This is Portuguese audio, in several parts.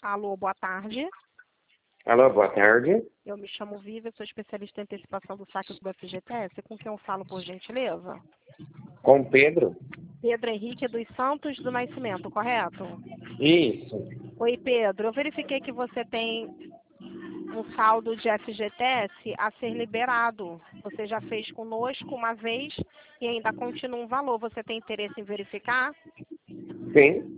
Alô, boa tarde. Alô, boa tarde. Eu me chamo Viva, sou especialista em antecipação do saque do FGTS. Com quem eu falo, por gentileza? Com Pedro? Pedro Henrique dos Santos do Nascimento, correto? Isso. Oi, Pedro. Eu verifiquei que você tem um saldo de FGTS a ser liberado. Você já fez conosco uma vez e ainda continua um valor. Você tem interesse em verificar? Sim.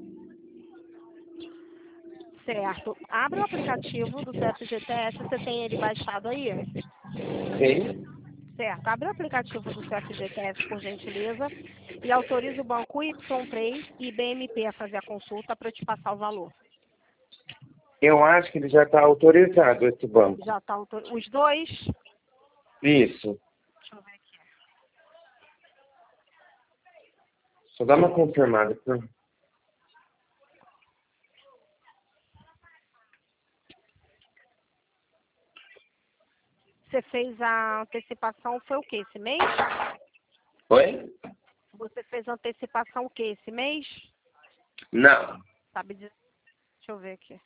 Certo. Abre o aplicativo do seu FGTS, você tem ele baixado aí? Sim. Certo. Abre o aplicativo do seu FGTS, por gentileza, e autoriza o banco Y3 e BMP a fazer a consulta para eu te passar o valor. Eu acho que ele já está autorizado, esse banco. Já está autorizado. Os dois? Isso. Deixa eu ver aqui. Só dá uma confirmada. Você fez a antecipação, foi o quê? Esse mês? Oi? Você fez a antecipação o quê? Esse mês? Não. Sabe dizer? Deixa eu ver aqui.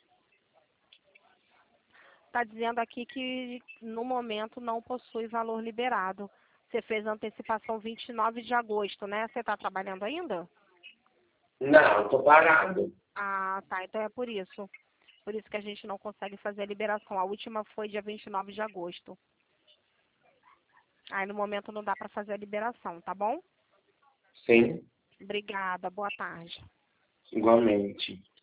Está dizendo aqui que no momento não possui valor liberado. Você fez a antecipação 29 de agosto, né? Você está trabalhando ainda? Não, tô parado. Ah, tá. Então é por isso. Por isso que a gente não consegue fazer a liberação. A última foi dia 29 de agosto. Aí no momento não dá para fazer a liberação, tá bom? Sim. Obrigada. Boa tarde. Igualmente.